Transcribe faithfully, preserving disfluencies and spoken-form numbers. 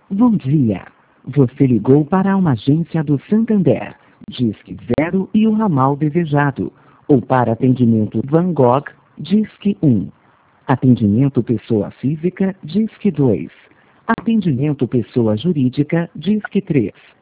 Bom dia. Você ligou para uma agência do Santander, Disque Zero e o ramal desejado. Ou para atendimento Van Gogh, Disque um. Atendimento pessoa física, Disque dois. Atendimento pessoa jurídica, Disque três.